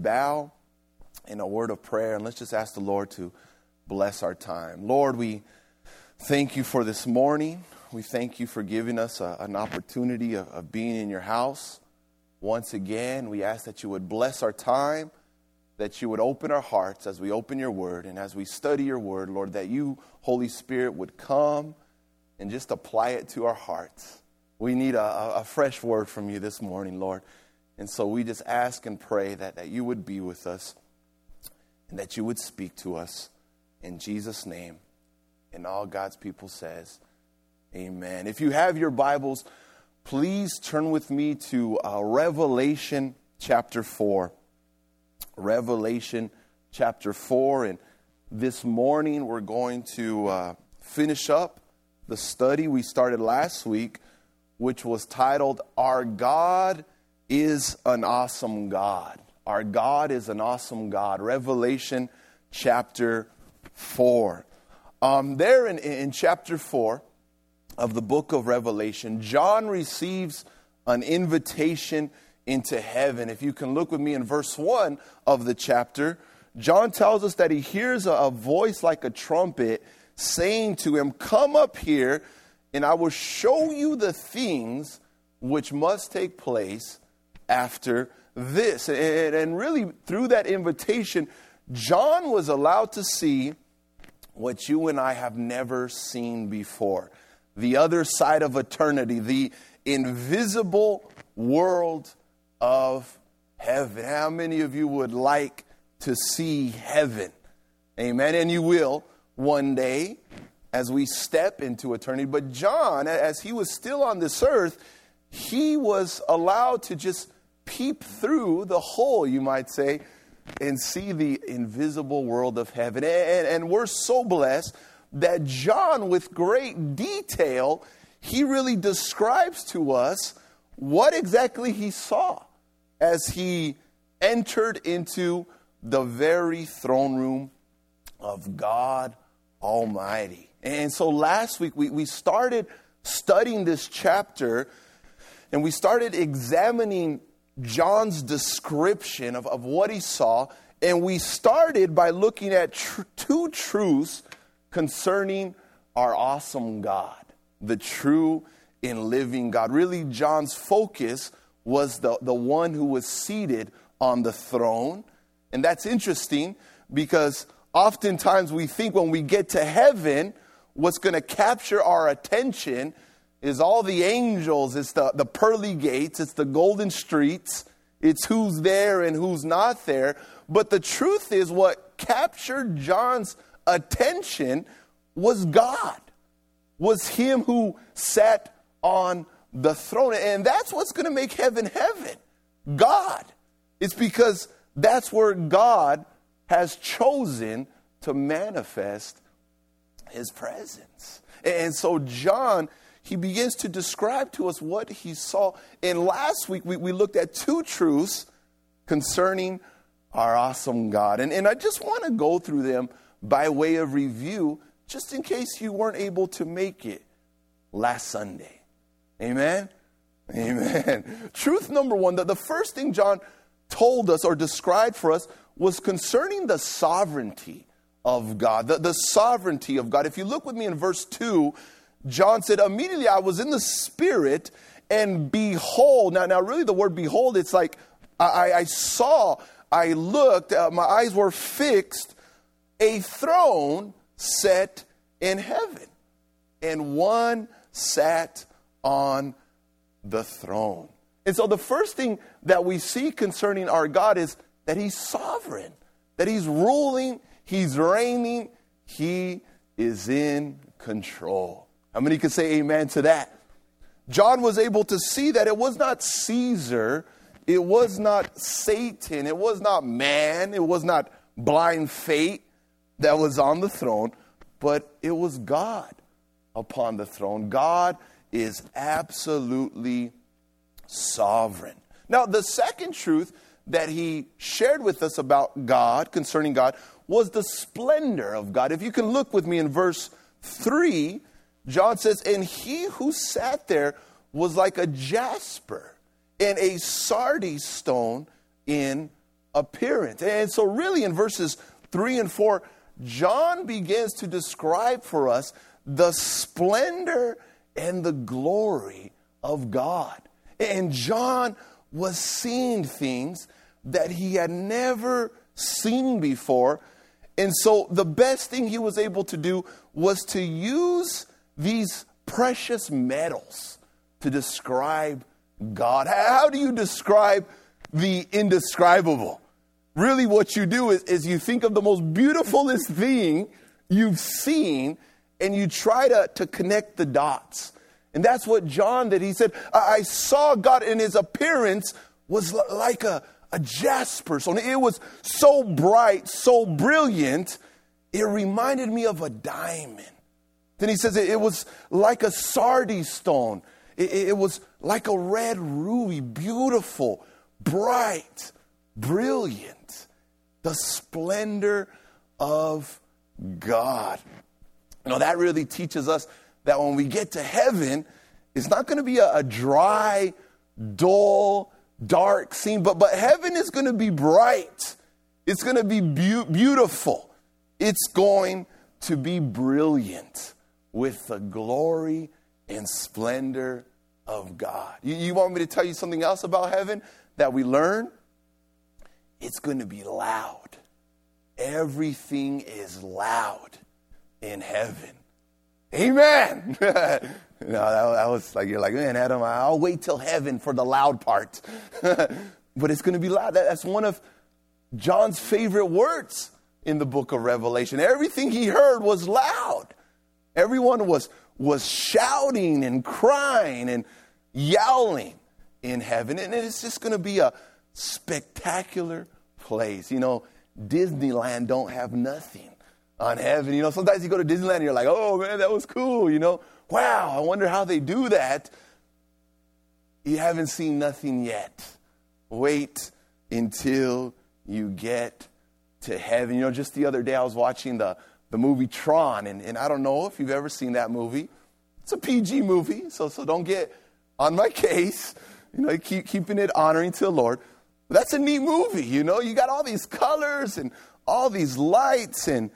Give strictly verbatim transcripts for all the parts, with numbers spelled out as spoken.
bow in a word of prayer, and let's just ask the Lord to bless our time. Lord, we thank you for this morning. We thank you for giving us a, an opportunity of, of being in your house. Once again, we ask that you would bless our time, that you would open our hearts as we open your word, and as we study your word, Lord, that you, Holy Spirit, would come and just apply it to our hearts. We need a, a fresh word from you this morning, Lord. And so we just ask and pray that, that you would be with us and that you would speak to us in Jesus' name. And all God's people says, amen. If you have your Bibles, please turn with me to uh, Revelation chapter four. Revelation chapter four. And this morning we're going to uh, finish up the study we started last week, which was titled, Our God is an Awesome God. Our God is an Awesome God. Revelation chapter four. Um, there in, in chapter four of the book of Revelation, John receives an invitation into heaven. If you can look with me in verse one of the chapter, John tells us that he hears a, a voice like a trumpet saying to him, come up here and I will show you the things which must take place after this. And, and really through that invitation, John was allowed to see what you and I have never seen before. The other side of eternity, the invisible world of heaven. How many of you would like to see heaven? Amen. And you will one day as we step into eternity. But John, as he was still on this earth, he was allowed to just peep through the hole, you might say, and see the invisible world of heaven. And, and we're so blessed that John, with great detail, he really describes to us what exactly he saw as he entered into the very throne room of God Almighty. And so last week we, we started studying this chapter, and we started examining John's description of, of what he saw. And we started by looking at tr- two truths concerning our awesome God, the true and living God. Really, John's focus was the, the one who was seated on the throne. And that's interesting because oftentimes we think when we get to heaven, what's going to capture our attention is all the angels, it's the, the pearly gates, it's the golden streets, it's who's there and who's not there. But the truth is what captured John's attention was God, was him who sat on the throne. And that's what's going to make heaven heaven, God. It's because that's where God has chosen to manifest his presence. And so John, he begins to describe to us what he saw. And last week, we, we looked at two truths concerning our awesome God. And, and I just want to go through them by way of review, just in case you weren't able to make it last Sunday. Amen? Amen. Truth number one, that the first thing John told us or described for us was concerning the sovereignty of God. The, the sovereignty of God. If you look with me in verse two, John said, immediately I was in the Spirit, and behold. Now, now really the word behold, it's like I, I saw, I looked, uh, my eyes were fixed, a throne set in heaven. And one sat on the throne. And so the first thing that we see concerning our God is that he's sovereign, that he's ruling, he's reigning, he is in control. How many could say amen to that? John was able to see that it was not Caesar, it was not Satan, it was not man, it was not blind fate that was on the throne, but it was God upon the throne. God is absolutely sovereign. Now, the second truth that he shared with us about God, concerning God, was the splendor of God. If you can look with me in verse three, John says, and he who sat there was like a jasper and a sardius stone in appearance. And so really in verses three and four, John begins to describe for us the splendor and the glory of God. And John was seeing things that he had never seen before. And so the best thing he was able to do was to use these precious metals to describe God. How do you describe the indescribable? Really what you do is, is you think of the most beautifulest thing you've seen and you try to, to connect the dots. And that's what John did. He said, I saw God, and his appearance was like a, a jasper. So it was so bright, so brilliant, it reminded me of a diamond. Then he says it, it was like a sardius stone. It, it was like a red ruby, beautiful, bright, brilliant. The splendor of God. You know, that really teaches us that when we get to heaven, it's not going to be a, a dry, dull, dark scene, but, but heaven is going to be bright. It's going to be be- beautiful. It's going to be brilliant with the glory and splendor of God. You, you want me to tell you something else about heaven that we learn? It's going to be loud. Everything is loud in heaven. Amen. no, that, that was like, you're like, man, Adam, I'll wait till heaven for the loud part. But it's going to be loud. That, that's one of John's favorite words in the book of Revelation. Everything he heard was loud. Everyone was, was shouting and crying and yelling in heaven. And it's just going to be a spectacular place. You know, Disneyland don't have nothing on heaven. You know, sometimes you go to Disneyland and you're like, oh man, that was cool. You know, wow, I wonder how they do that. You haven't seen nothing yet. Wait until you get to heaven. You know, just the other day I was watching the, the movie Tron, and, and I don't know if you've ever seen that movie. It's a P G movie, so so don't get on my case. You know, keep keeping it honoring to the Lord. But that's a neat movie, you know. You got all these colors and all these lights, and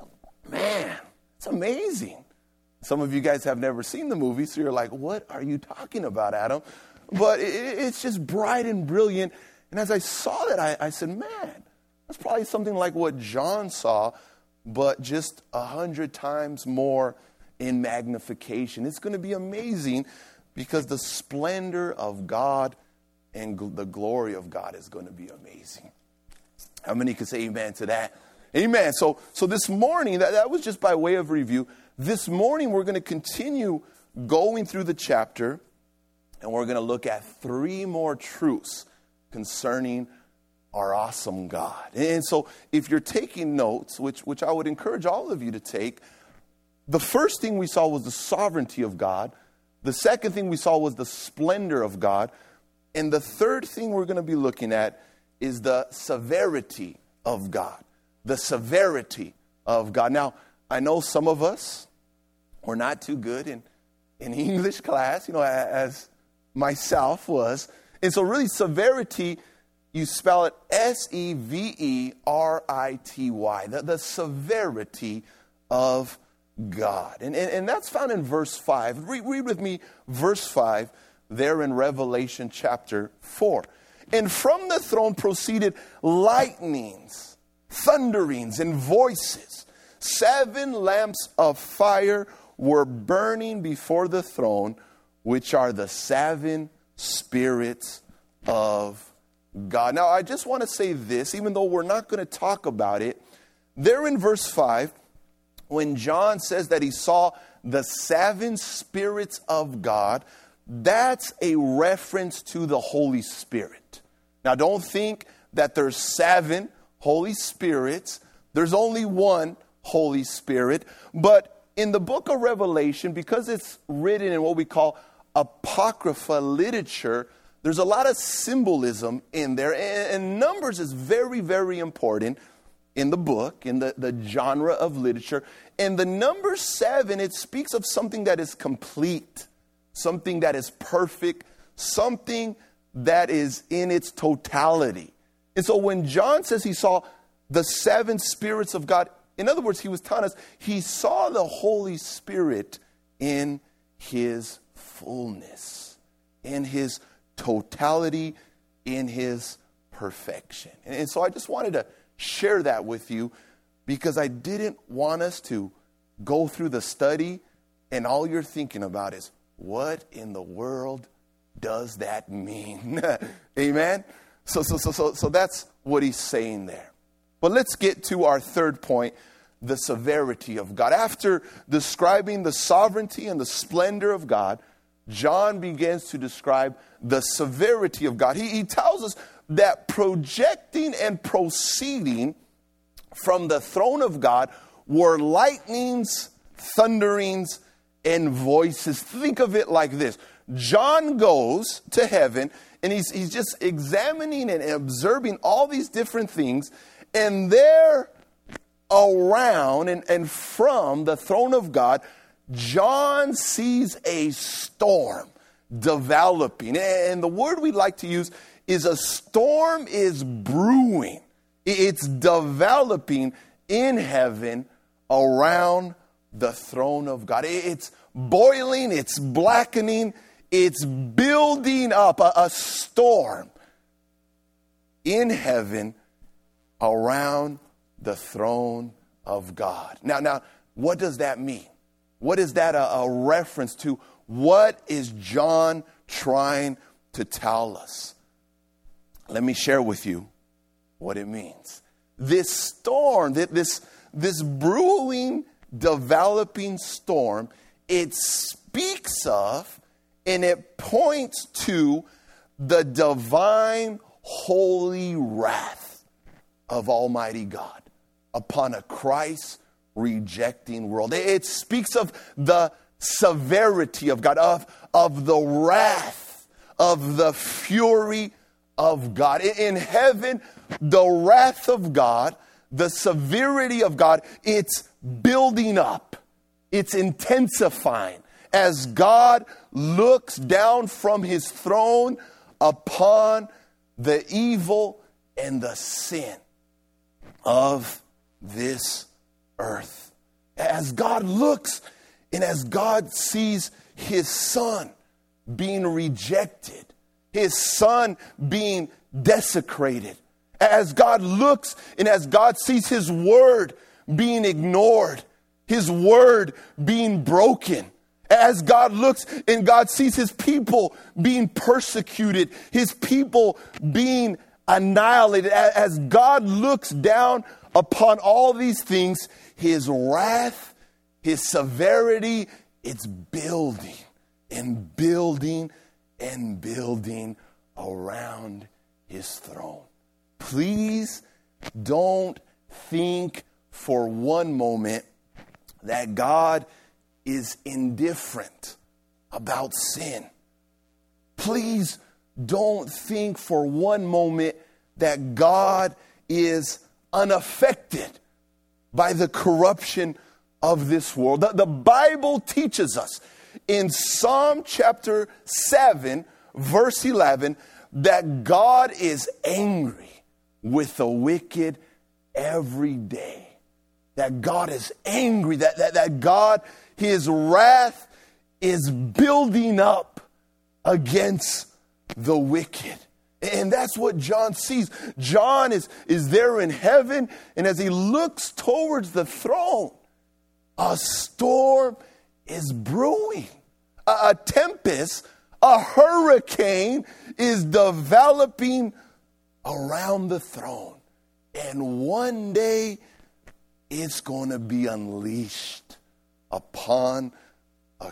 man, it's amazing. Some of you guys have never seen the movie, so you're like, what are you talking about, Adam? But it, it's just bright and brilliant. And as I saw that, I, I said, man, that's probably something like what John saw, but just a hundred times more in magnification. It's going to be amazing because the splendor of God and gl- the glory of God is going to be amazing. How many can say amen to that? Amen. So, so this morning, that, that was just by way of review. This morning, we're going to continue going through the chapter, and we're going to look at three more truths concerning our awesome God. And so if you're taking notes, which, which I would encourage all of you to take, the first thing we saw was the sovereignty of God. The second thing we saw was the splendor of God. And the third thing we're going to be looking at is the severity of God. The severity of God. Now, I know some of us were not too good in, in English class, you know, as myself was. And so really severity, you spell it S E V E R I T Y, the, the severity of God. And, and, and that's found in verse five. Read, read with me verse five there in Revelation chapter four. And from the throne proceeded lightnings, thunderings, and voices. Seven lamps of fire were burning before the throne, which are the seven spirits of God. Now, I just want to say this, even though we're not going to talk about it. There in verse five, when John says that he saw the seven spirits of God, that's a reference to the Holy Spirit. Now, don't think that there's seven Holy Spirits. There's only one Holy Spirit. But in the book of Revelation, because it's written in what we call Apocrypha literature, there's a lot of symbolism in there. And, and numbers is very, very important in the book, in the, the genre of literature. And the number seven, it speaks of something that is complete, something that is perfect, something that is in its totality. And so when John says he saw the seven spirits of God, in other words, he was telling us he saw the Holy Spirit in his fullness, in his totality, in his perfection. And so I just wanted to share that with you because I didn't want us to go through the study and all you're thinking about is, what in the world does that mean? Amen? So, so, so, so, so that's what he's saying there. But let's get to our third point, the severity of God. After describing the sovereignty and the splendor of God, John begins to describe the severity of God. He, he tells us that projecting and proceeding from the throne of God were lightnings, thunderings, and voices. Think of it like this. John goes to heaven and he's, he's just examining and observing all these different things. And there around and, and from the throne of God, John sees a storm developing. And the word we like to use is a storm is brewing. It's developing in heaven around the throne of God. It's boiling, it's blackening, it's building up a, a storm in heaven around the throne of God. Now, now, what does that mean? What is that a, a reference to? What is John trying to tell us? Let me share with you what it means. This storm, this, this brewing, developing storm, it speaks of and it points to the divine holy wrath of Almighty God upon a Christ rejecting world. It speaks of the severity of God, of, of the wrath, of the fury of God. In heaven, the wrath of God, the severity of God, it's building up. It's intensifying as God looks down from his throne upon the evil and the sin of this earth. As God looks and as God sees his son being rejected, his son being desecrated, as God looks and as God sees his word being ignored, his word being broken, as God looks and God sees his people being persecuted, his people being annihilated, as God looks down upon all these things, his wrath, his severity, it's building and building and building around his throne. Please don't think for one moment that God is indifferent about sin. Please don't think for one moment that God is unaffected by the corruption of this world. The, the Bible teaches us in Psalm chapter seven, verse eleven, that God is angry with the wicked every day. That God is angry, that, that, that God, his wrath is building up against the wicked. And that's what John sees. John is, is there in heaven, and as he looks towards the throne, a storm is brewing. A, a tempest, a hurricane is developing around the throne. And one day, it's going to be unleashed upon a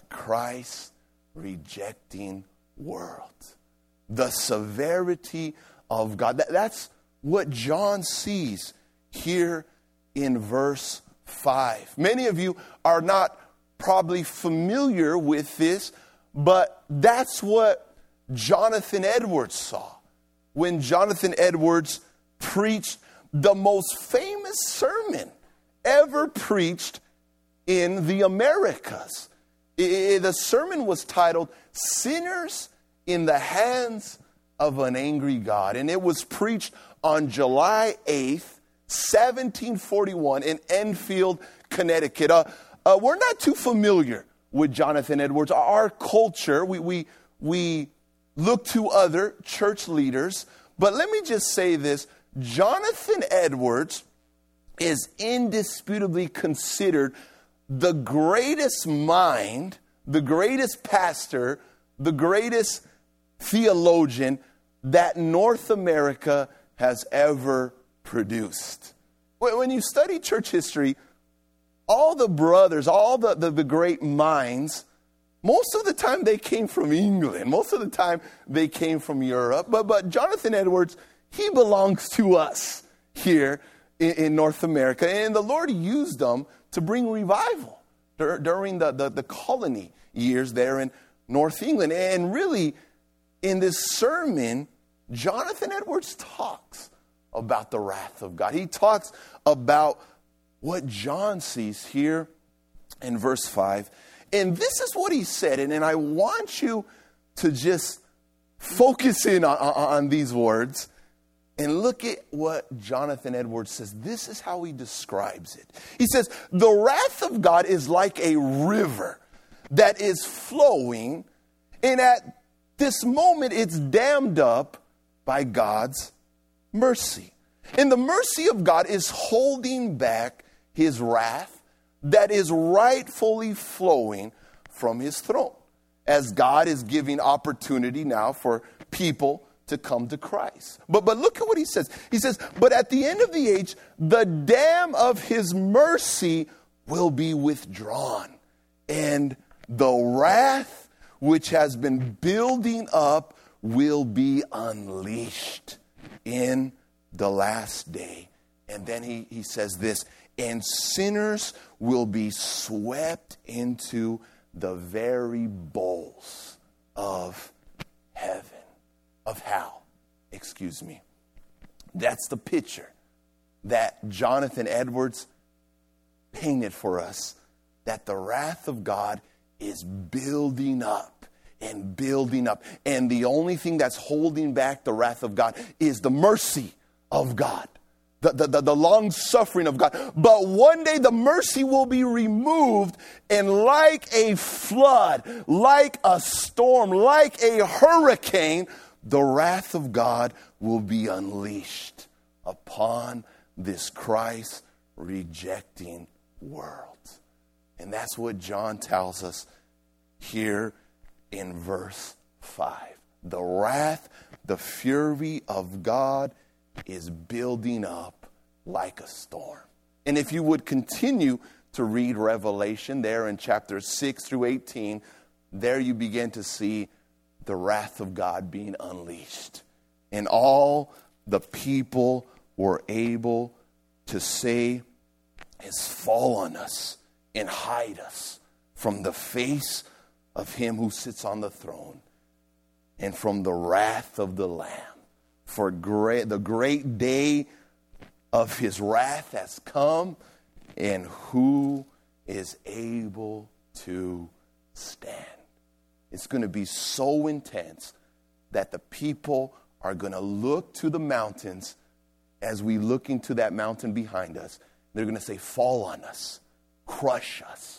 Christ-rejecting world. The severity of God. That, that's what John sees here in verse five. Many of you are not probably familiar with this, but that's what Jonathan Edwards saw when Jonathan Edwards preached the most famous sermon ever preached in the Americas. It, the sermon was titled, "Sinners in the Hands of an Angry God." And it was preached on July eighth, seventeen forty-one in Enfield, Connecticut. Uh, uh, we're not too familiar with Jonathan Edwards. Our culture, we, we, we look to other church leaders. But let me just say this. Jonathan Edwards is indisputably considered the greatest mind, the greatest pastor, the greatest theologian that North America has ever produced. When you study church history, all the brothers, all the, the, the great minds, most of the time they came from England. Most of the time they came from Europe. But, but Jonathan Edwards, he belongs to us here in, in North America. And the Lord used them to bring revival dur- during the, the, the colony years there in North England. And really, in this sermon, Jonathan Edwards talks about the wrath of God. He talks about what John sees here in verse five. And this is what he said. And, and I want you to just focus in on, on, on these words and look at what Jonathan Edwards says. This is how he describes it. He says, the wrath of God is like a river that is flowing, and at this moment it's dammed up by God's mercy. And the mercy of God is holding back his wrath that is rightfully flowing from his throne, as God is giving opportunity now for people to come to Christ. But, but look at what he says. He says, but at the end of the age, the dam of his mercy will be withdrawn, and the wrath which has been building up will be unleashed in the last day. And then he, he says this, and sinners will be swept into the very bowls of heaven, of hell, excuse me. That's the picture that Jonathan Edwards painted for us, that the wrath of God is building up and building up. And the only thing that's holding back the wrath of God is the mercy of God. The, the, the, the long suffering of God. But one day the mercy will be removed, and like a flood, like a storm, like a hurricane, the wrath of God will be unleashed upon this Christ-rejecting world. And that's what John tells us here in verse five. The wrath, the fury of God is building up like a storm. And if you would continue to read Revelation there in chapters six through eighteen, there you begin to see the wrath of God being unleashed. And all the people were able to say is, fall on us and hide us from the face of him who sits on the throne and from the wrath of the Lamb. For great, the great day of his wrath has come, and who is able to stand? It's going to be so intense that the people are going to look to the mountains as we look into that mountain behind us. They're going to say, fall on us, crush us,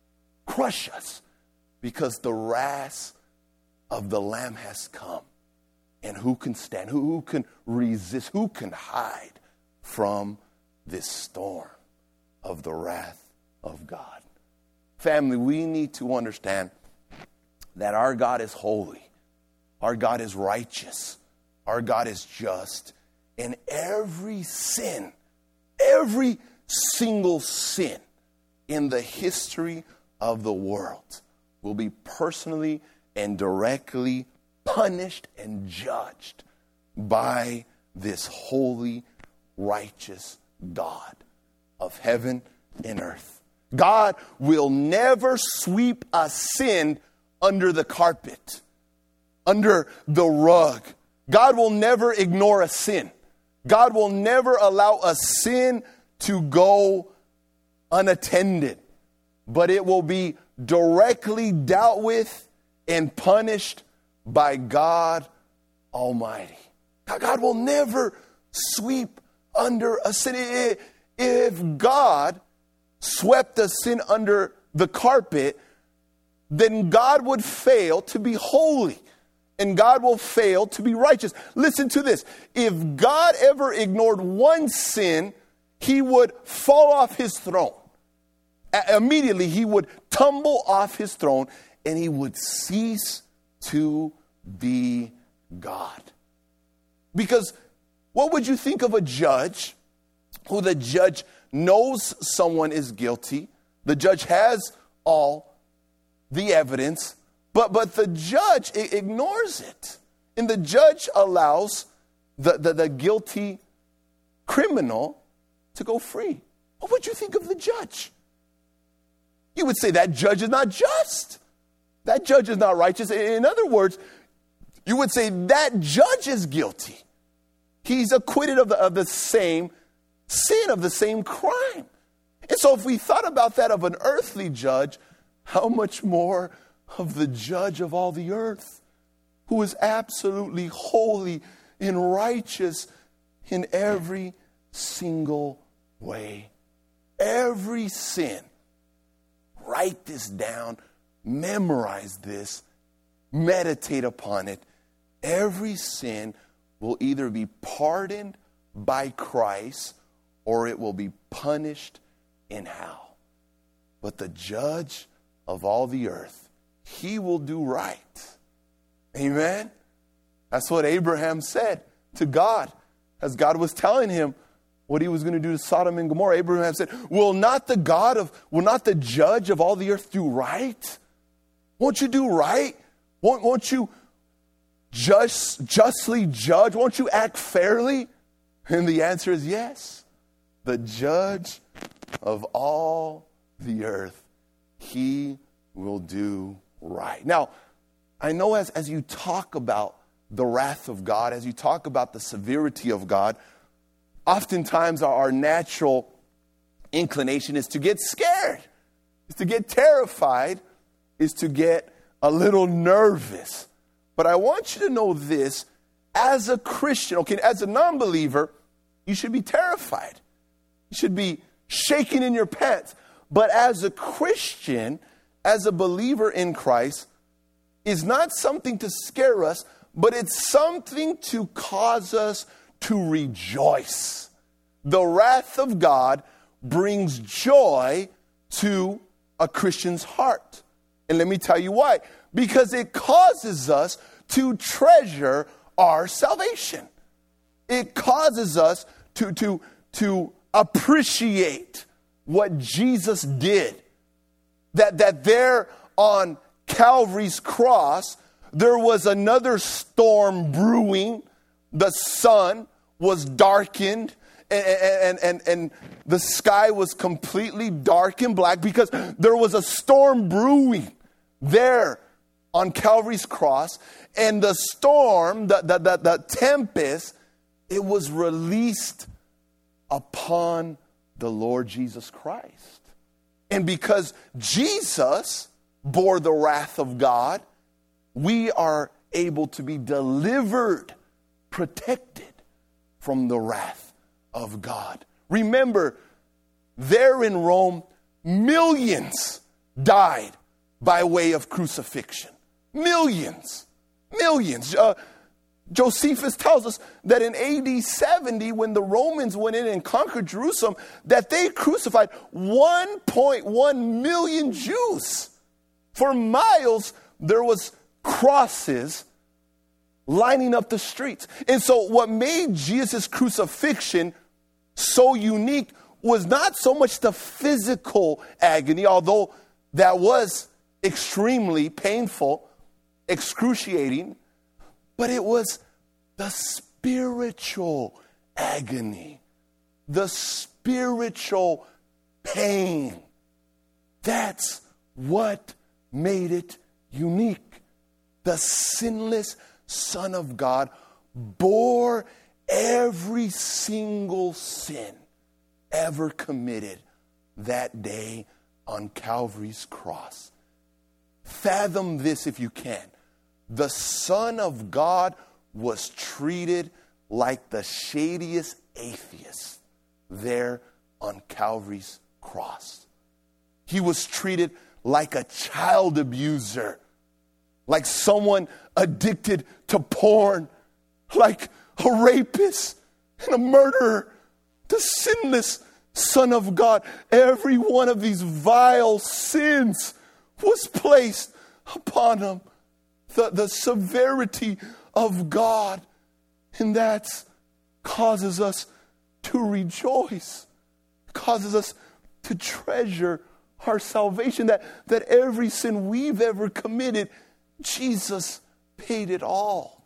crush us, because the wrath of the Lamb has come. And who can stand? Who, who can resist? Who can hide from this storm of the wrath of God? Family, we need to understand that our God is holy. Our God is righteous. Our God is just. And every sin, every single sin in the history of the world will be personally and directly punished and judged by this holy, righteous God of heaven and earth. God will never sweep a sin under the carpet, under the rug. God will never ignore a sin. God will never allow a sin to go unattended, but it will be directly dealt with and punished by God Almighty. God will never sweep under a sin. If God swept a sin under the carpet, then God would fail to be holy. And God will fail to be righteous. Listen to this. If God ever ignored one sin, he would fall off his throne. A- immediately, he would tumble off his throne and he would cease to be God. Because what would you think of a judge who the judge knows someone is guilty? The judge has all the evidence, but but the judge ignores it. And the judge allows the, the, the guilty criminal to go free. What would you think of the judge? You would say that judge is not just. That judge is not righteous. In other words, you would say that judge is guilty. He's acquitted of the, of the same sin, of the same crime. And so if we thought about that of an earthly judge, how much more of the judge of all the earth, who is absolutely holy and righteous in every single way. Every sin. Write this down, memorize this, meditate upon it. Every sin will either be pardoned by Christ or it will be punished in hell. But the judge of all the earth, he will do right. Amen? That's what Abraham said to God as God was telling him what he was going to do to Sodom and Gomorrah. Abraham said, will not the God of, will not the judge of all the earth do right? Won't you do right? Won't, won't you just, justly judge? Won't you act fairly? And the answer is yes. The judge of all the earth, he will do right. Now, I know as, as you talk about the wrath of God, as you talk about the severity of God, oftentimes our natural inclination is to get scared, is to get terrified, is to get a little nervous. But I want you to know this, as a Christian, okay, as a non-believer, you should be terrified. You should be shaking in your pants. But as a Christian, as a believer in Christ, is not something to scare us, but it's something to cause us to rejoice. The wrath of God brings joy to a Christian's heart. And let me tell you why. Because it causes us to treasure our salvation. It causes us to, to, to appreciate what Jesus did. That, that there on Calvary's cross, there was another storm brewing. The sun was darkened and, and, and, and the sky was completely dark and black because there was a storm brewing there on Calvary's cross. And the storm, the, the, the, the tempest, it was released upon the Lord Jesus Christ. And because Jesus bore the wrath of God, we are able to be delivered, protected from the wrath of God. Remember, there in Rome, millions died by way of crucifixion. Millions. Millions. Uh, Josephus tells us that in A D seventy, when the Romans went in and conquered Jerusalem, that they crucified one point one million Jews. For miles, there was crosses lining up the streets. And so what made Jesus' crucifixion so unique was not so much the physical agony, although that was extremely painful, excruciating, but it was the spiritual agony, the spiritual pain. That's what made it unique. The sinless Son of God bore every single sin ever committed that day on Calvary's cross. Fathom this if you can. The Son of God was treated like the shadiest atheist there on Calvary's cross. He was treated like a child abuser, like someone addicted to porn, like a rapist and a murderer, the sinless Son of God. Every one of these vile sins was placed upon him. The, the severity of God. And that causes us to rejoice, causes us to treasure our salvation, that, that every sin we've ever committed, Jesus paid it all.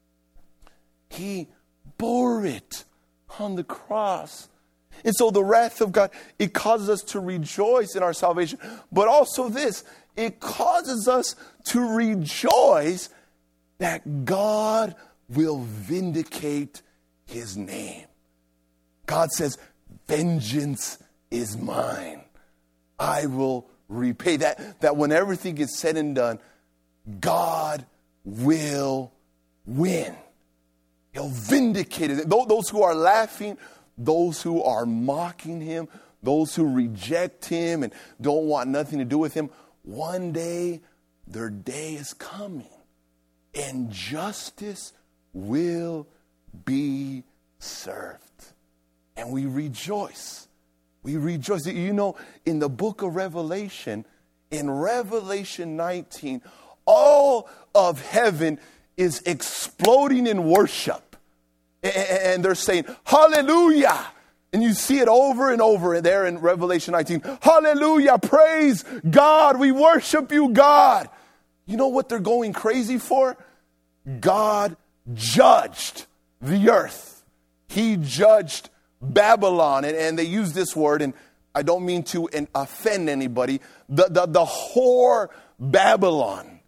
He bore it on the cross. And so the wrath of God, it causes us to rejoice in our salvation. But also this, it causes us to rejoice that God will vindicate his name. God says, vengeance is mine. I will repay. That, that when everything is said and done, God will win. He'll vindicate it. Those who are laughing, those who are mocking him, those who reject him and don't want nothing to do with him, one day their day is coming and justice will be served. And we rejoice. We rejoice. You know, in the book of Revelation, in Revelation nineteen, all of heaven is exploding in worship. And they're saying, hallelujah. And you see it over and over there in Revelation nineteen. Hallelujah, praise God. We worship you, God. You know what they're going crazy for? God judged the earth. He judged Babylon. And, and they use this word, and I don't mean to offend anybody. The, the, the whore Babylon.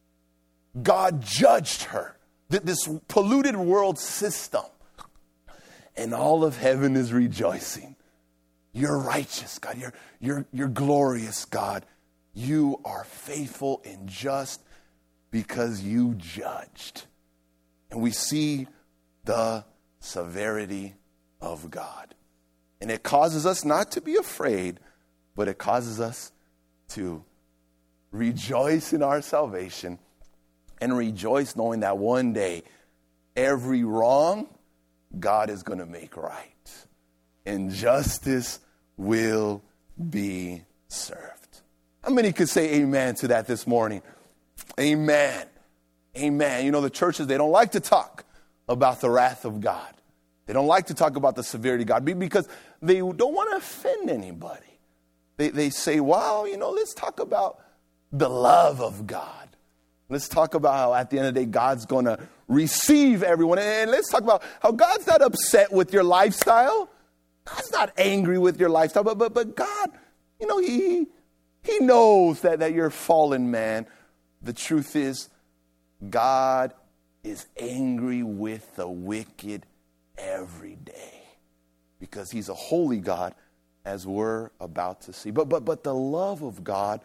God judged her. This polluted world system. And all of heaven is rejoicing. You're righteous, God. You're, you're, you're glorious, God. You are faithful and just because you judged. And we see the severity of God. And it causes us not to be afraid, but it causes us to rejoice in our salvation and rejoice knowing that one day every wrong God is going to make right. And justice will be served. How many could say amen to that this morning? Amen. Amen. You know, the churches, they don't like to talk about the wrath of God. They don't like to talk about the severity of God because they don't want to offend anybody. They, they say, well, you know, let's talk about the love of God. Let's talk about how at the end of the day, God's going to receive everyone. And let's talk about how God's not upset with your lifestyle. God's not angry with your lifestyle. But but but God, you know, he, he knows that, that you're a fallen man. The truth is, God is angry with the wicked every day. Because he's a holy God, as we're about to see. But but but the love of God,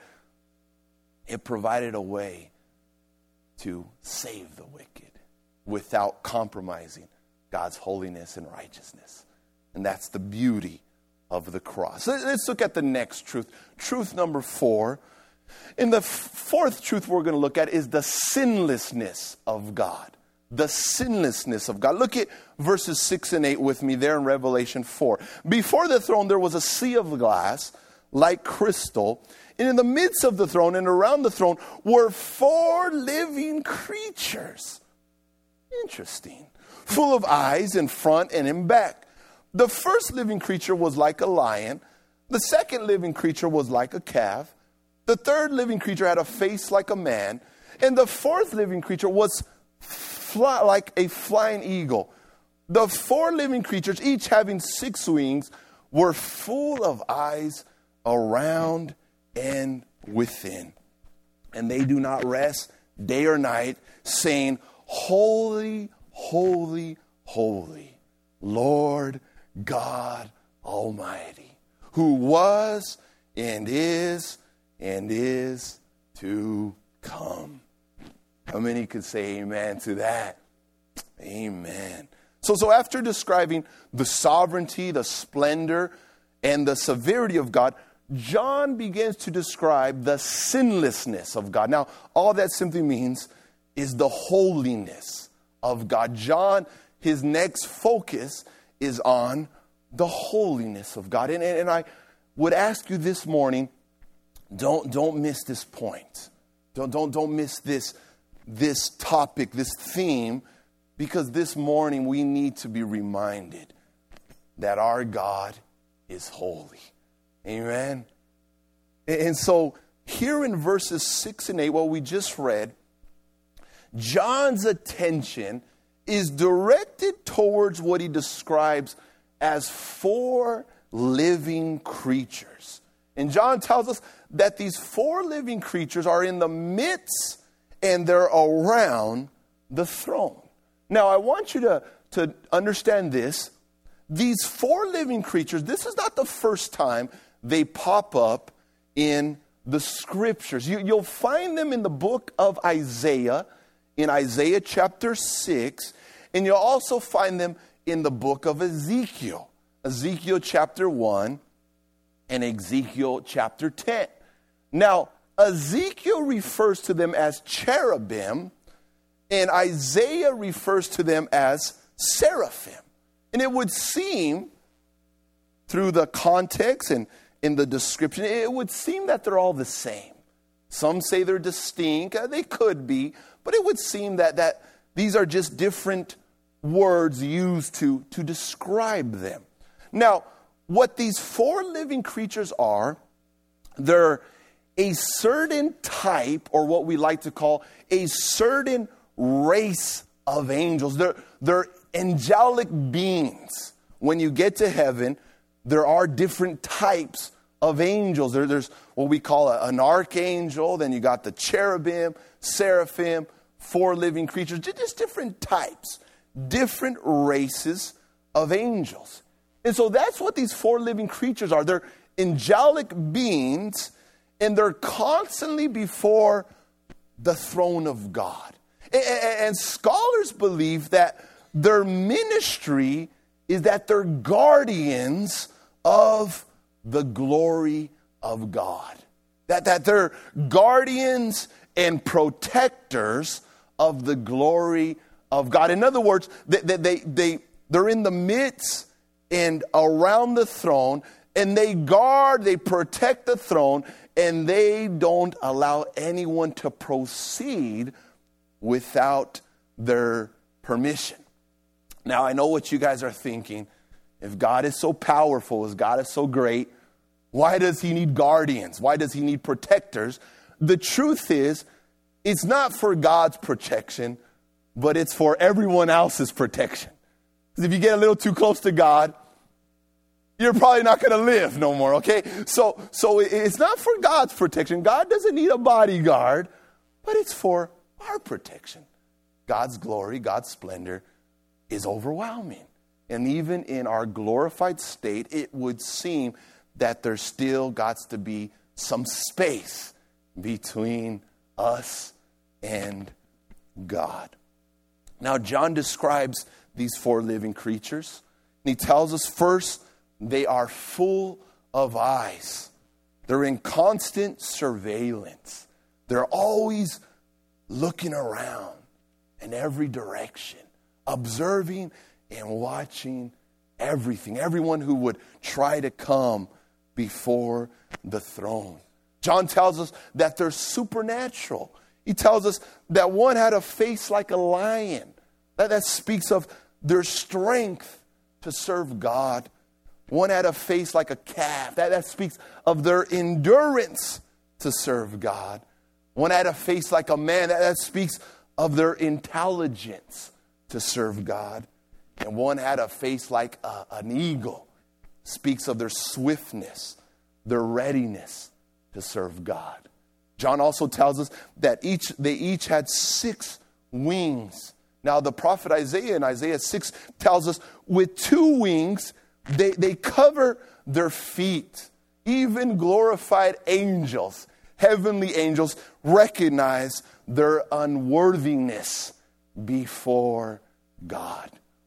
it provided a way to save the wicked without compromising God's holiness and righteousness. And that's the beauty of the cross. Let's look at the next truth. Truth number four. And the fourth truth we're going to look at is the sinlessness of God. The sinlessness of God. Look at verses six and eight with me there in Revelation four. Before the throne there was a sea of glass like crystal. And in the midst of the throne and around the throne were four living creatures. Interesting. Full of eyes in front and in back. The first living creature was like a lion. The second living creature was like a calf. The third living creature had a face like a man. And the fourth living creature was fly, like a flying eagle. The four living creatures, each having six wings, were full of eyes around and within. And they do not rest day or night, saying, holy, holy, holy, Lord God Almighty, who was and is and is to come. How many could say amen to that? Amen. So, so after describing the sovereignty, the splendor, and the severity of God, John begins to describe the sinlessness of God. Now, all that simply means is the holiness of God. John, his next focus is on the holiness of God. And, and, and I would ask you this morning, don't, don't miss this point. Don't, don't, don't miss this, this topic, this theme, because this morning we need to be reminded that our God is holy. Amen. And so here in verses six and eight, what we just read, John's attention is directed towards what he describes as four living creatures. And John tells us that these four living creatures are in the midst and they're around the throne. Now, I want you to, to understand this. These four living creatures, this is not the first time they pop up in the scriptures. You, you'll find them in the book of Isaiah, in Isaiah chapter six, and you'll also find them in the book of Ezekiel, Ezekiel chapter one and Ezekiel chapter ten. Now, Ezekiel refers to them as cherubim, and Isaiah refers to them as seraphim. And it would seem, through the context and in the description, it would seem that they're all the same. Some say they're distinct. They could be. But it would seem that, that these are just different words used to, to describe them. Now, what these four living creatures are, they're a certain type, or what we like to call a certain race of angels. They're, they're angelic beings. When you get to heaven, there are different types of angels. There, there's what we call a, an archangel. Then you got the cherubim, seraphim, four living creatures. Just different types, different races of angels. And so that's what these four living creatures are. They're angelic beings, and they're constantly before the throne of God. And, and scholars believe that their ministry is that they're guardians of the glory of God. That, that they're guardians and protectors of the glory of God. In other words, they, they, they, they're in the midst and around the throne, and they guard, they protect the throne, and they don't allow anyone to proceed without their permission. Now, I know what you guys are thinking. If God is so powerful, if God is so great, why does he need guardians? Why does he need protectors? The truth is, it's not for God's protection, but it's for everyone else's protection. Because if you get a little too close to God, you're probably not going to live no more, okay? So, so it's not for God's protection. God doesn't need a bodyguard, but it's for our protection. God's glory, God's splendor is overwhelming. And even in our glorified state, it would seem that there still got to be some space between us and God. Now, John describes these four living creatures. And he tells us first, they are full of eyes. They're in constant surveillance. They're always looking around in every direction, observing and watching everything. Everyone who would try to come before the throne. John tells us that they're supernatural. He tells us that one had a face like a lion. That, that speaks of their strength to serve God. One had a face like a calf. That, that speaks of their endurance to serve God. One had a face like a man. That, that speaks of their intelligence to serve God. And one had a face like a, an eagle. Speaks of their swiftness, their readiness to serve God. John also tells us that each they each had six wings. Now the prophet Isaiah in Isaiah six tells us with two wings, they, they cover their feet. Even glorified angels, heavenly angels, recognize their unworthiness before God.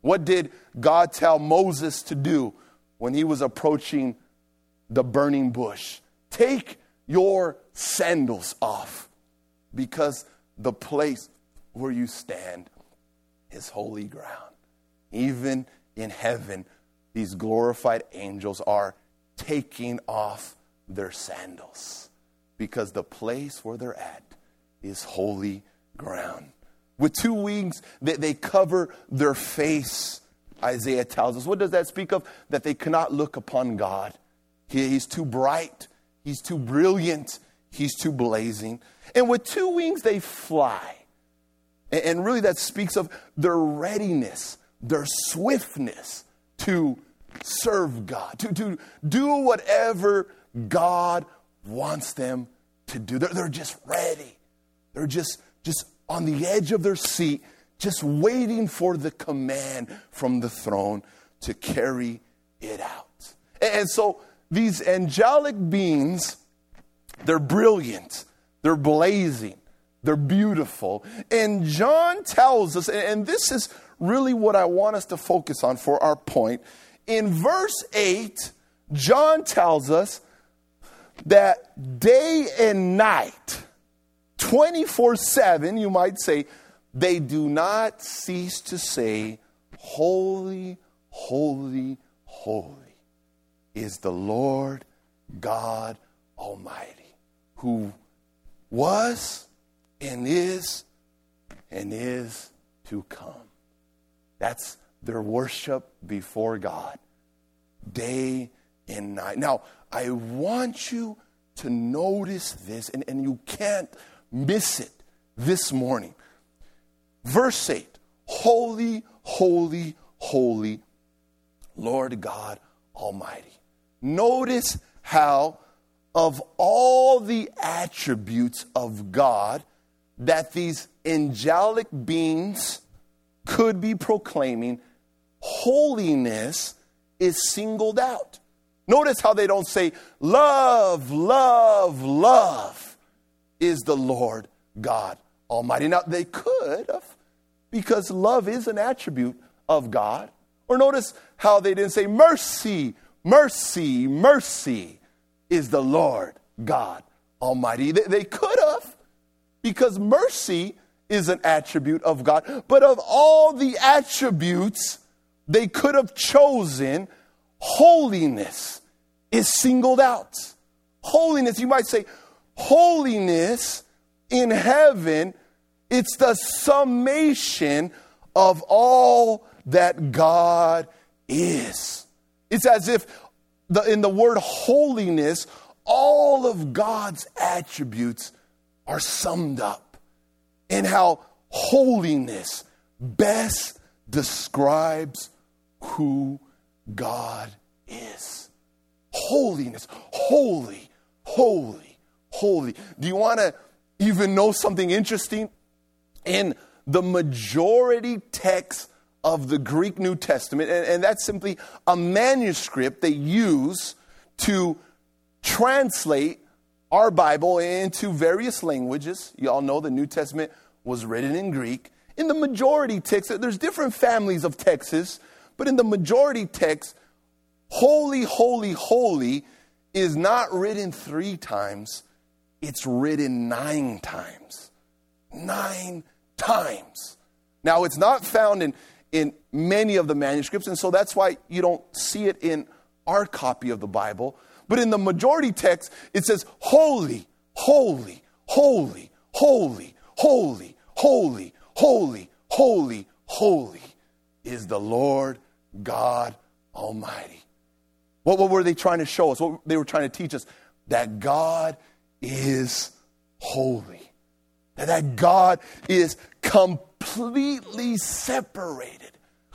What did God tell Moses to do when he was approaching the burning bush? Take your sandals off, because the place where you stand is holy ground. Even in heaven, these glorified angels are taking off their sandals, because the place where they're at is holy ground. With two wings, they, they cover their face, Isaiah tells us. What does that speak of? That they cannot look upon God. He, he's too bright. He's too brilliant. He's too blazing. And with two wings, they fly. And, and really that speaks of their readiness, their swiftness to serve God, to, to do whatever God wants them to do. They're, they're just ready. They're just, just on the edge of their seat, just waiting for the command from the throne to carry it out. And, and so these angelic beings, they're brilliant, they're blazing, they're beautiful. And John tells us, and this is really what I want us to focus on for our point. In verse eight, John tells us that day and night, twenty-four seven, you might say, they do not cease to say, holy, holy, holy is the Lord God Almighty, who was and is and is to come. That's their worship before God, day and night. Now, I want you to notice this, and, and you can't miss it this morning. Verse eight, holy, holy, holy, Lord God Almighty. Notice how of all the attributes of God that these angelic beings could be proclaiming, holiness is singled out. Notice how they don't say, love, love, love is the Lord God Almighty. Now, they could have, because love is an attribute of God. Or notice how they didn't say, mercy, mercy, mercy is the Lord God Almighty. They, they could have, because mercy is an attribute of God. But of all the attributes they could have chosen, holiness is singled out. Holiness, you might say, holiness in heaven, it's the summation of all that God is. It's as if the, in the word holiness, all of God's attributes are summed up in how holiness best describes who God is. Holiness, holy, holy, holy. Do you want to even know something interesting? In the majority text of the Greek New Testament, and, and that's simply a manuscript they use to translate our Bible into various languages. You all know the New Testament was written in Greek. In the majority text, there's different families of texts, but in the majority text, holy, holy, holy is not written three times. It's written nine times. Nine times. Now, it's not found in, in many of the manuscripts, and so that's why you don't see it in our copy of the Bible. But in the majority text, it says, holy, holy, holy, holy, holy, holy, holy, holy, holy is the Lord God Almighty. What, what were they trying to show us? What they were trying to teach us? That God is holy. That, that God is completely separated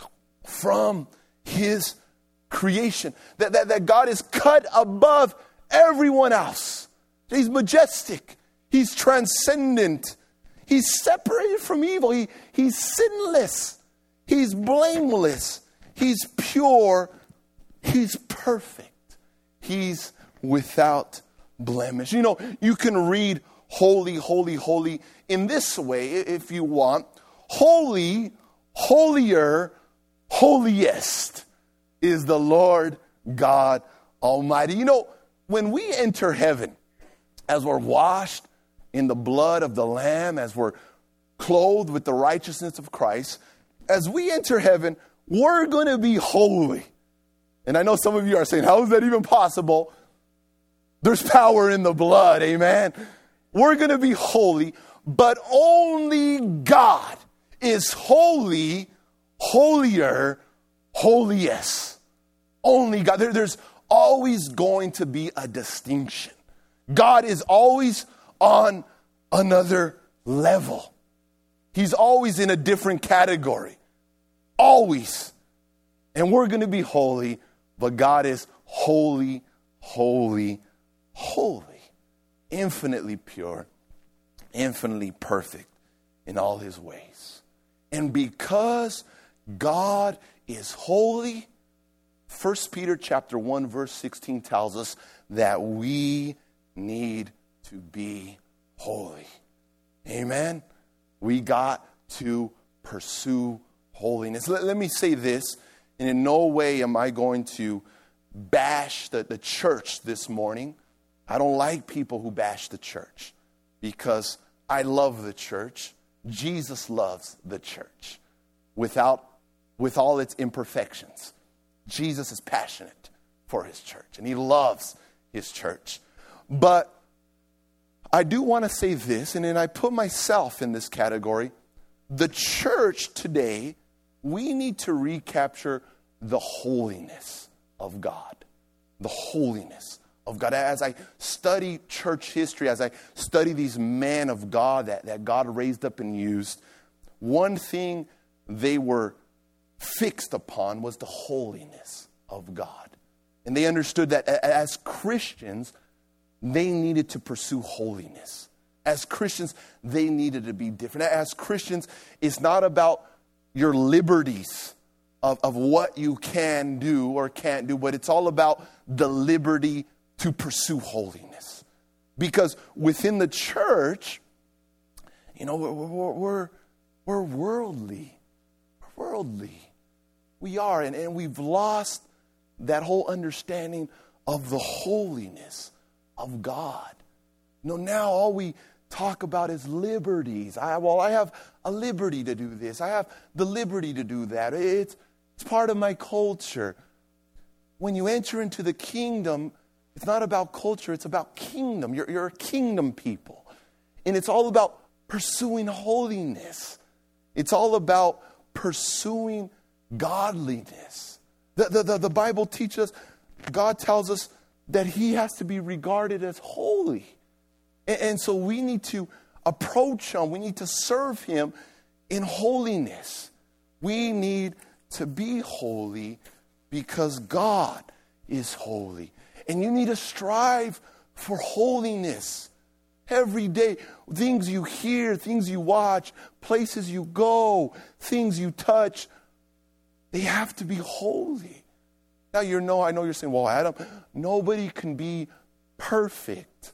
from his creation. That, that, that God is cut above everyone else. He's majestic. He's transcendent. He's separated from evil. He, he's sinless. He's blameless. He's pure. He's perfect. He's without blemish. You know, you can read holy, holy, holy in this way if you want. Holy, holier, holiest is the Lord God Almighty. You know, when we enter heaven, as we're washed in the blood of the Lamb, as we're clothed with the righteousness of Christ, as we enter heaven, we're going to be holy. And I know some of you are saying, how is that even possible? There's power in the blood, amen? We're going to be holy, but only God is holy, holier, holiest. Only God. There, there's always going to be a distinction. God is always on another level. He's always in a different category. Always. And we're going to be holy, but God is holy, holy, holy. Infinitely pure, infinitely perfect in all his ways. And because God is holy, First Peter chapter one, verse sixteen tells us that we need to be holy. Amen? We got to pursue holiness. Let, let me say this, and in no way am I going to bash the, the church this morning. I don't like people who bash the church because I love the church. Jesus loves the church without, with all its imperfections. Jesus is passionate for his church, and he loves his church. But I do want to say this, and then I put myself in this category. The church today, we need to recapture the holiness of God. The holiness of God. As I study church history, as I study these men of God that, that God raised up and used, one thing they were fixed upon was the holiness of God. And they understood that as Christians, they needed to pursue holiness. As Christians, they needed to be different. As Christians, it's not about your liberties of, of what you can do or can't do, but it's all about the liberty to pursue holiness. Because within the church, you know, we're, we're, we're, we're worldly. We're worldly. We are, and, and we've lost that whole understanding of the holiness of God. You know, now all we talk about is liberties. I, well, I have a liberty to do this. I have the liberty to do that. It's, it's part of my culture. When you enter into the kingdom, it's not about culture, it's about kingdom. You're, you're a kingdom people. And it's all about pursuing holiness. It's all about pursuing godliness. The, the, the, the Bible teaches us, God tells us that he has to be regarded as holy. And, and so we need to approach him. We need to serve him in holiness. We need to be holy because God is holy. And you need to strive for holiness every day. Things you hear, things you watch, places you go, things you touch, they have to be holy. Now, you know, I know you're saying, well, Adam, nobody can be perfect.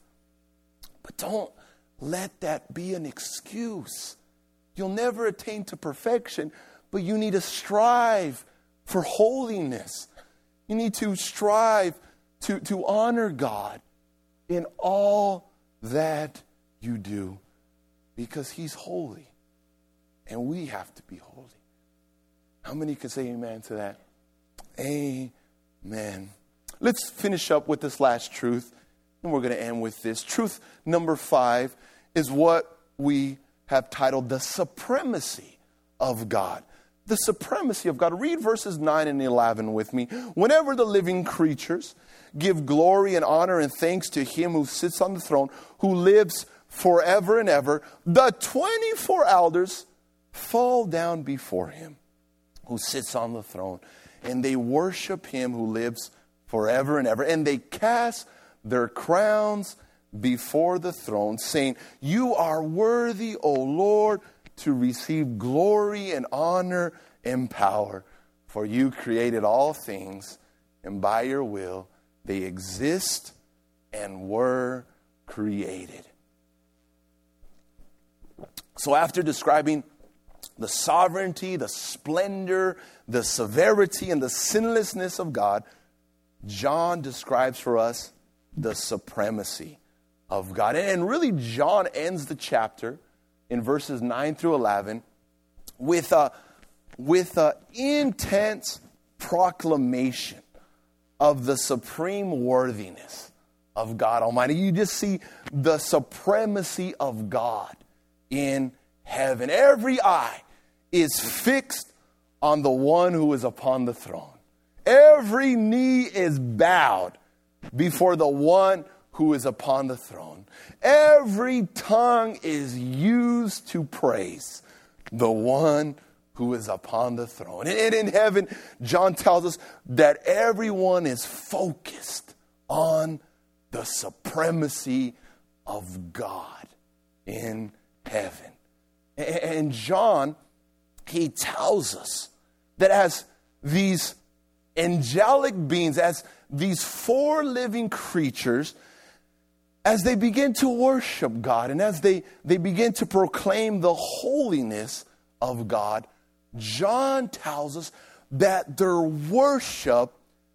But don't let that be an excuse. You'll never attain to perfection, but you need to strive for holiness. You need to strive to, to honor God in all that you do because he's holy and we have to be holy. How many can say amen to that? Amen. Let's finish up with this last truth, and we're going to end with this. Truth number five is what we have titled the supremacy of God. The supremacy of God. Read verses nine and eleven with me. Whenever the living creatures give glory and honor and thanks to him who sits on the throne, who lives forever and ever, the twenty-four elders fall down before him who sits on the throne, and they worship him who lives forever and ever. And they cast their crowns before the throne, saying, you are worthy, O Lord, to receive glory and honor and power. For you created all things, and by your will they exist and were created. So after describing the sovereignty, the splendor, the severity, and the sinlessness of God, John describes for us the supremacy of God. And really, John ends the chapter in verses nine through eleven with a, with a intense proclamation of the supreme worthiness of God Almighty. You just see the supremacy of God in heaven. Every eye is fixed on the one who is upon the throne. Every knee is bowed before the one who is upon the throne. Every tongue is used to praise the one who is upon the throne. And in heaven, John tells us that everyone is focused on the supremacy of God in heaven. And John, he tells us that as these angelic beings, as these four living creatures, as they begin to worship God and as they, they begin to proclaim the holiness of God, John tells us that their worship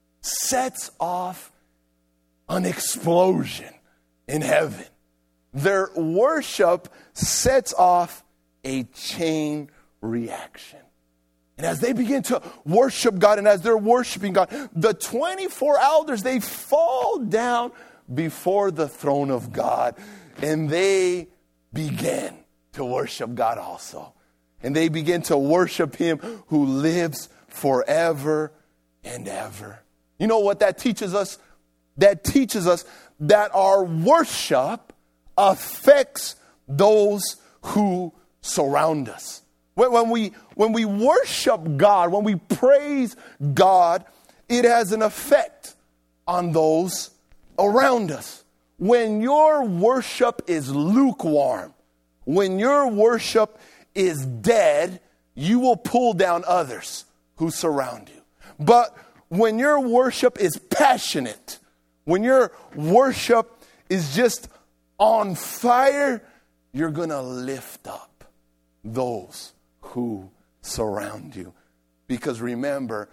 sets off an explosion in heaven. Their worship sets off a chain reaction. And as they begin to worship God and as they're worshiping God, the twenty-four elders, they fall down before the throne of God and they begin to worship God also. And they begin to worship him who lives forever and ever. You know what that teaches us? That teaches us that our worship affects those who surround us. When we, when we worship God, when we praise God, it has an effect on those around us. When your worship is lukewarm, when your worship is dead, you will pull down others who surround you. But when your worship is passionate, when your worship is just on fire, you're going to lift up those who surround you. Because remember,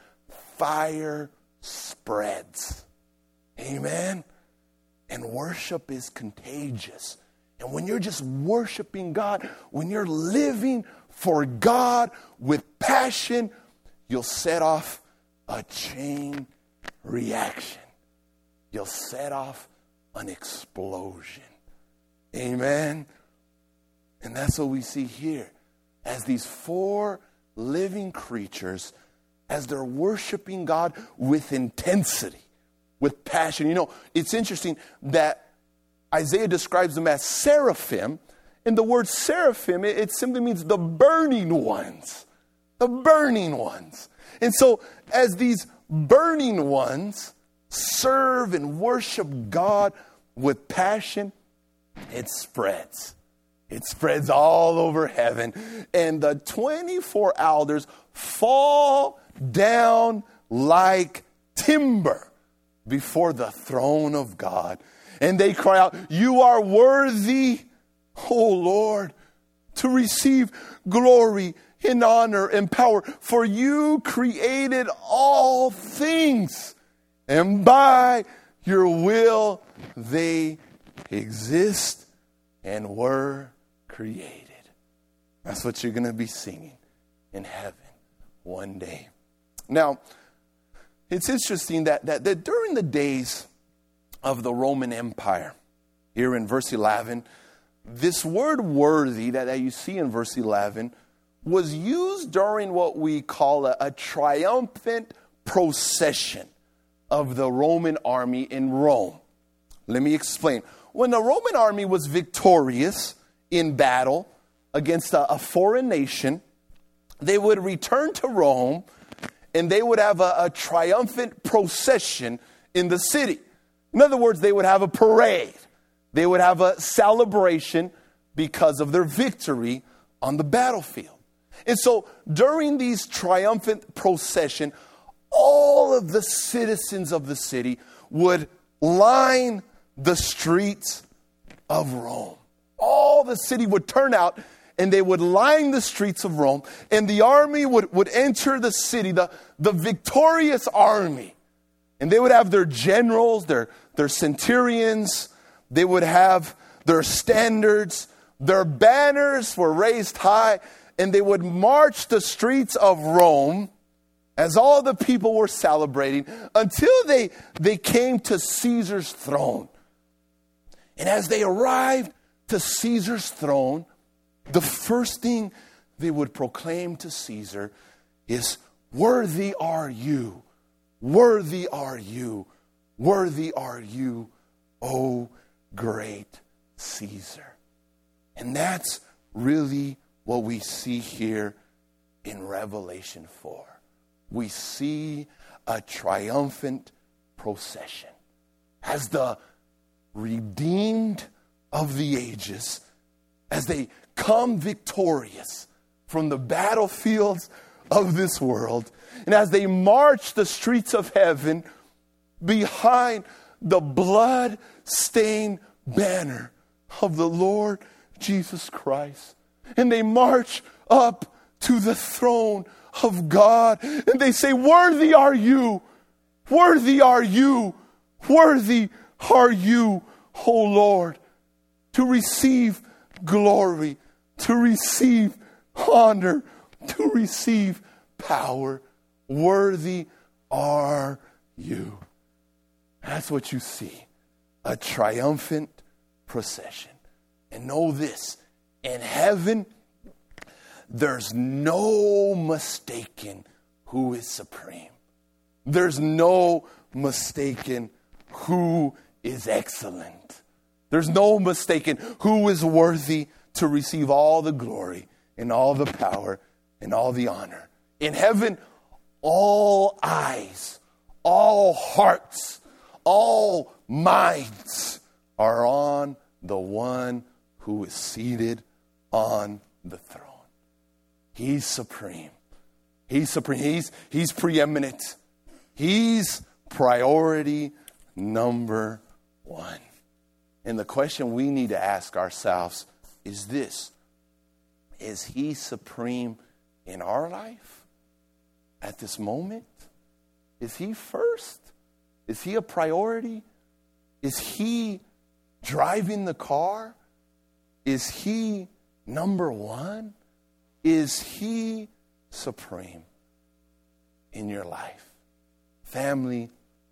fire spreads. Amen? And worship is contagious. And when you're just worshiping God, when you're living for God with passion, you'll set off a chain reaction. You'll set off an explosion. Amen? And that's what we see here. As these four living creatures, as they're worshiping God with intensity, with passion. You know, it's interesting that Isaiah describes them as seraphim. And the word seraphim, it, it simply means the burning ones. The burning ones. And so as these burning ones serve and worship God with passion, it spreads. It spreads all over heaven. And the twenty-four elders fall down like timber before the throne of God. And they cry out, "You are worthy, O Lord, to receive glory and honor and power. For you created all things, and by your will they exist and were created." That's what you're going to be singing in heaven one day. Now, it's interesting that, that, that during the days of the Roman Empire, here in verse eleven, this word worthy that, that you see in verse eleven was used during what we call a, a triumphant procession of the Roman army in Rome. Let me explain. When the Roman army was victorious in battle against a, a foreign nation, they would return to Rome and they would have a, a triumphant procession in the city. In other words, they would have a parade. They would have a celebration because of their victory on the battlefield. And so during these triumphant procession, all of the citizens of the city would line the streets of Rome. All the city would turn out and they would line the streets of Rome, and the army would, would enter the city, the, the victorious army. And they would have their generals, their, their centurions, they would have their standards, their banners were raised high, and they would march the streets of Rome as all the people were celebrating until they, they came to Caesar's throne. And as they arrived to Caesar's throne, the first thing they would proclaim to Caesar is, "Worthy are you, worthy are you, worthy are you, O great Caesar." And that's really what we see here in Revelation four. We see a triumphant procession as the redeemed of the ages, as they come victorious from the battlefields of this world, and as they march the streets of heaven behind the blood-stained banner of the Lord Jesus Christ. And they march up to the throne of God, and they say, "Worthy are you, worthy are you, worthy are you, O Lord, to receive glory, to receive honor, to receive power. Worthy are you." That's what you see, a triumphant procession. And know this, in heaven, there's no mistaking who is supreme. There's no mistaking who is excellent. There's no mistaking who is worthy to receive all the glory and all the power and all the honor. In heaven, all eyes, all hearts, all minds are on the one who is seated on the throne. He's supreme. He's supreme. He's, he's preeminent. He's priority number one. And the question we need to ask ourselves is this: is he supreme in our life at this moment? Is he first? Is he a priority? Is he driving the car? Is he number one? Is he supreme in your life? Family,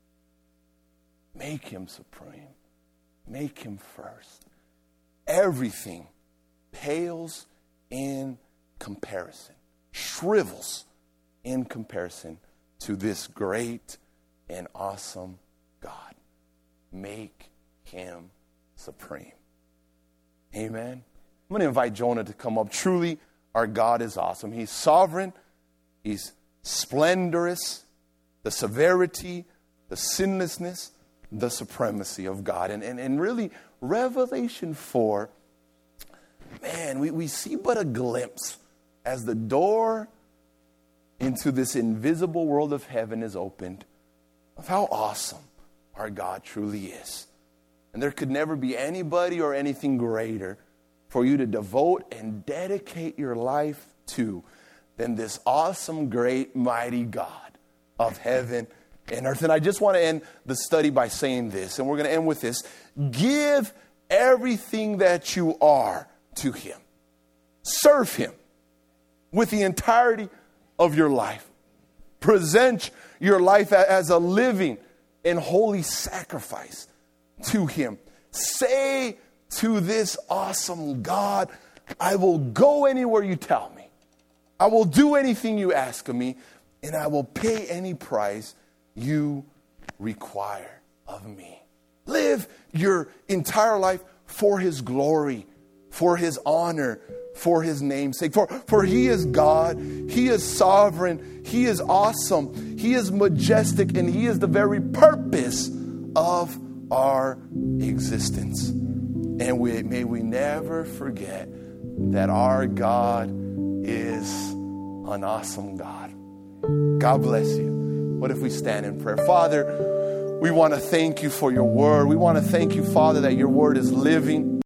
make him supreme. Make him first. Everything pales in comparison, shrivels in comparison to this great and awesome God. Make him supreme. Amen. I'm going to invite Jonah to come up. Truly, our God is awesome. He's sovereign. He's splendorous. The severity, the sinlessness, the supremacy of God. And, and, and really, Revelation four, man, we, we see but a glimpse as the door into this invisible world of heaven is opened of how awesome our God truly is. And there could never be anybody or anything greater for you to devote and dedicate your life to than this awesome, great, mighty God of heaven and earth. And I just want to end the study by saying this, and we're going to end with this. Give everything that you are to him. Serve him with the entirety of your life. Present your life as a living and holy sacrifice to him. Say to this awesome God, I will go anywhere you tell me. I will do anything you ask of me, and I will pay any price you require of me. Live your entire life for his glory, for his honor, for his name's sake. For, for he is God, he is sovereign, he is awesome, he is majestic, and he is the very purpose of our existence. And we, may we never forget that our God is an awesome God. God bless you. What if we stand in prayer? Father, we want to thank you for your word. We want to thank you, Father, that your word is living.